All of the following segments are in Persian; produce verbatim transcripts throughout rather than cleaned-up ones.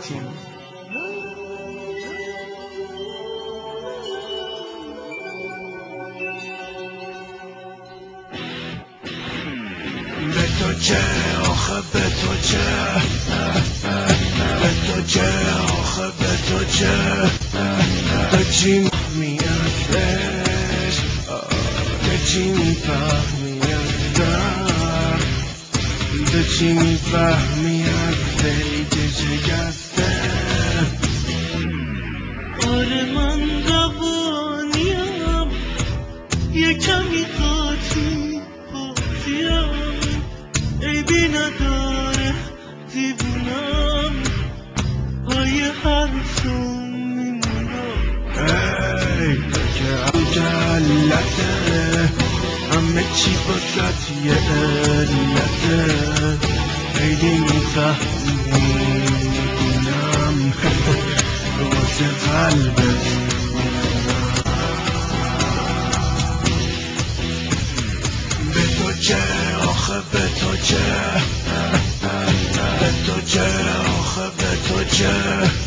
تیم. به تو چه آخه به تو چه به تو چه آخه به تو چه تو چی میفهمیش تو چی میفهمی از درد تو چی میفهمی از دلی که شکسته آره من روانیم یه کمی قاطی قاطیم عیبی نداره دیوونم پای حرفم میمونم ای تو که علته همه چی باشد یه علته خیلی میفهمی میدونم واسه قلبت به تو چه آخه به تو چه به تو چه آخه به تو چه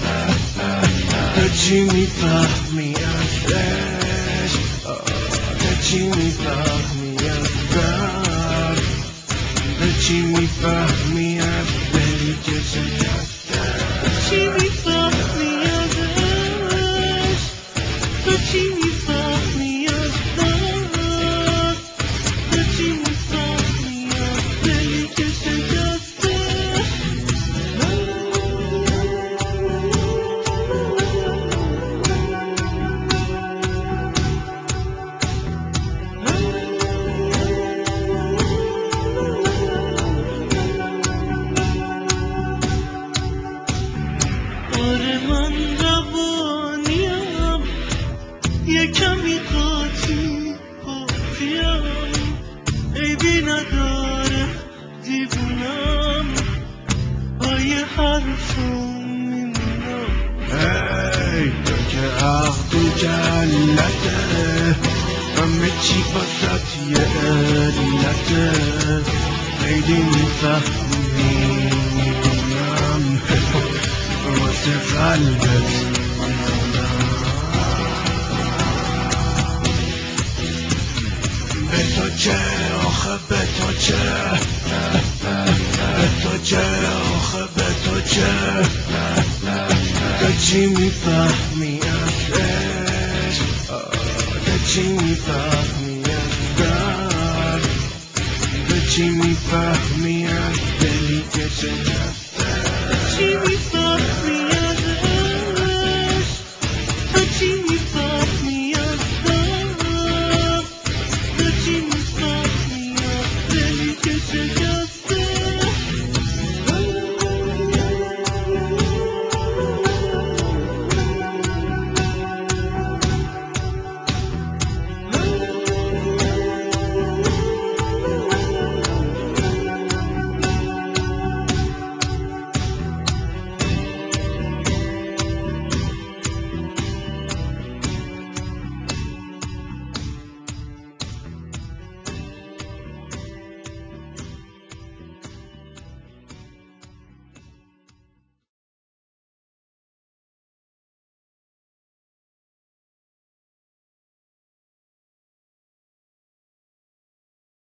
تو چی میفهمی از عشق تو چی میفهمی از درد تو چی میفهمی از دلی که شکسته چی میفهمی از عشق تو چی میفهمی از درد تو چی میفهمی از دلی که شکسته آره من روانیم یه کمی قاطی قاطیم عیبی نداره دیوونم پای حرفم میمونم ای تو که عقل تو جلته همه چی باشد یه علته خیلی میفهمی میدونم واسه قلبت به تو چه آخه به تو چه به تو چه آخه به تو چه تو چی میفهمی از عشق تو چی میفهمی از درد تو چی میفهمی از دلی که شکسته چی میفهمی